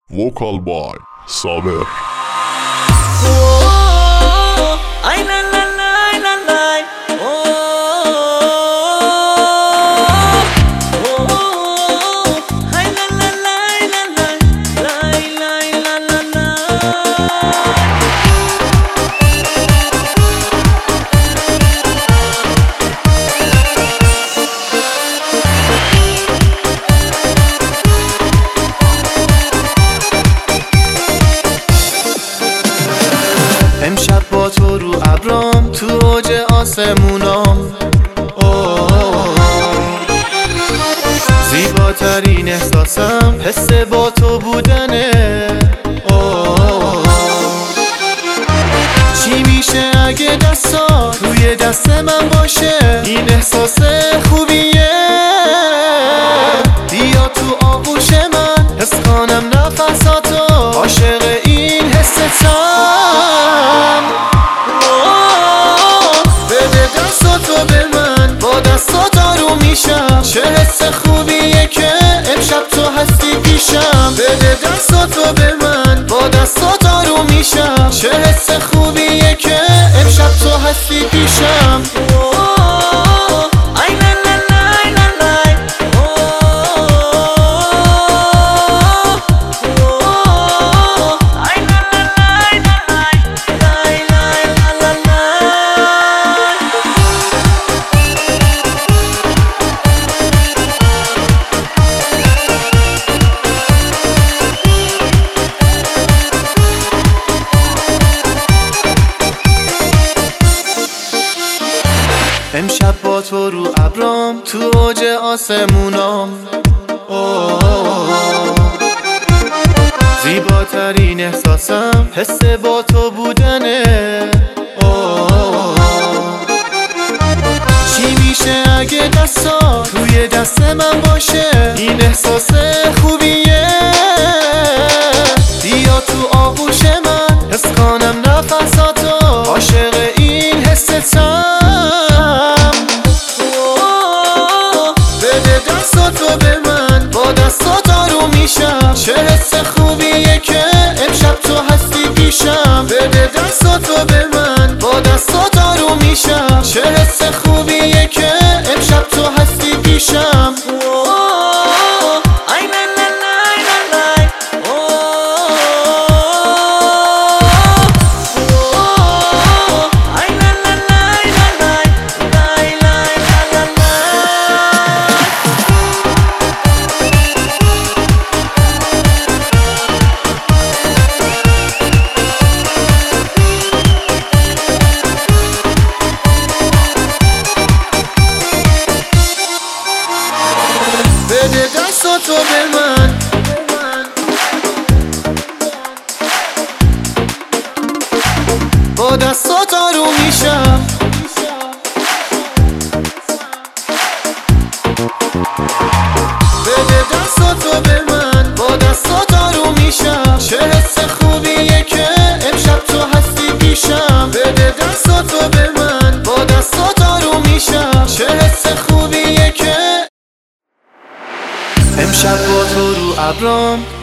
Vocal by Saber. امشب با تو رو ابرام تو اوج آسمونام، زیباترین احساسم حس با تو بودنه. چی میشه اگه دستات روی دست من باشه؟ این احساس خوبیه. بیا تو آغوش من حس کنم نفساتو، عاشق این حستم. بده دستاتو به من، با دستات آروم میشم. چه حس خوبیه که امشب تو هستی پیشم. بده دستاتو به من، با دستات آروم میشم. چه حس خوبیه که امشب تو هستی پیشم. امشب با تو رو ابرام تو اوج آسمونام، زیباترین احساسم حس با تو بودنه. چی میشه اگه دستات روی دست من باشه؟ این احساس خوبیه. بیا تو آغوش من حس کنم نفساتو، عاشق این حستم. دستاتو به من، با دستات آروم میشم. چه حس خوبیه که امشب تو هستی پیشم. بده دستاتو به من، با دستات آروم میشم. چه حس خوبیه که امشب تو هستی پیشم. بده دستاتو به من، با دستات آروم میشم. بده دستاتو به من، با دستات آروم میشم. چه حس خوبیه که امشب تو هستی پیشم. بده دستاتو به من، با دستات آروم میشم. چه حس خوبیه که امشب با تو رو ابرام